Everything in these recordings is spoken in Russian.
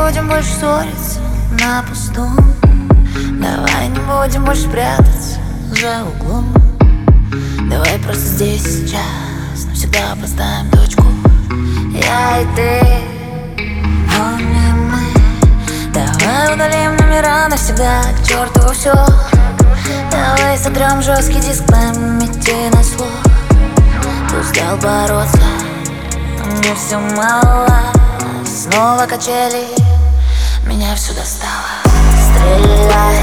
будем больше ссориться на пустом. Давай не будем больше прятаться за углом. Давай просто здесь и сейчас навсегда поставим точку. Я и ты, но не мы. Давай удалим номера навсегда, к черту все. Давай сотрем жесткий диск памяти на слух. Ты устал бороться, а мне все мало. Снова качели, меня все достало. Стреляй,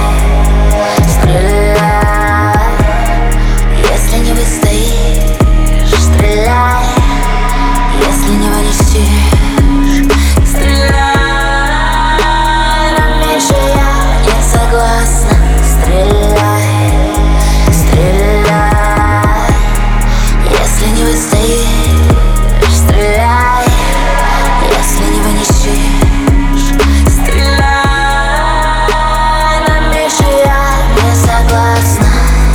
стреляй, если не выстоишь. Стреляй, если не вынесешь. Стреляй, но меньше я не согласна. Стреляй, стреляй, если не выстоишь. Стреляй, если не вынесешь. Стреляй, но меньше я не согласна.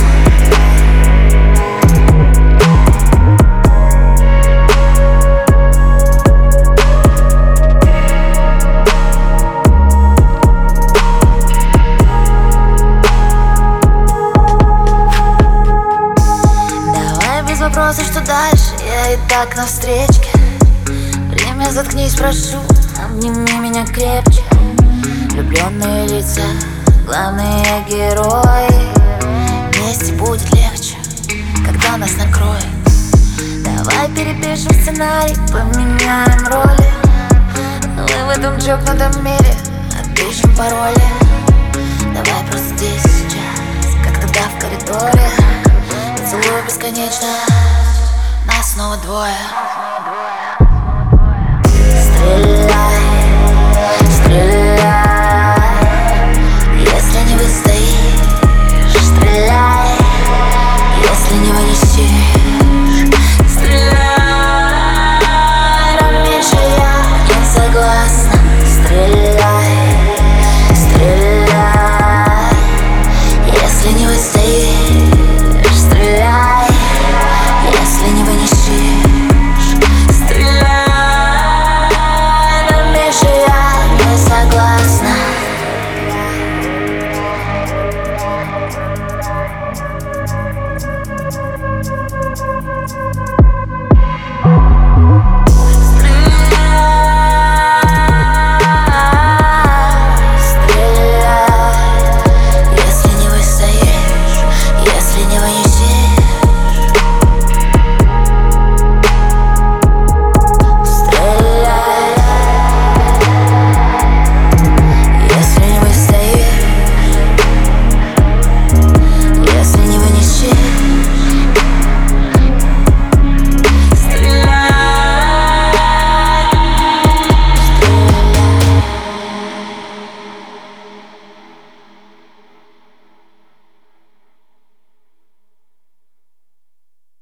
Вопросы, что дальше, я и так на встречке. Время заткнись, прошу, обними меня крепче. Влюбленные лица, главные герои. Вместе будет легче, когда нас накроет. Давай перепишем сценарий, поменяем роли. Мы в этом чокнутом мире отыщем пароли. Давай просто здесь сейчас, как тогда в коридоре. Целую бесконечно, нас снова двое.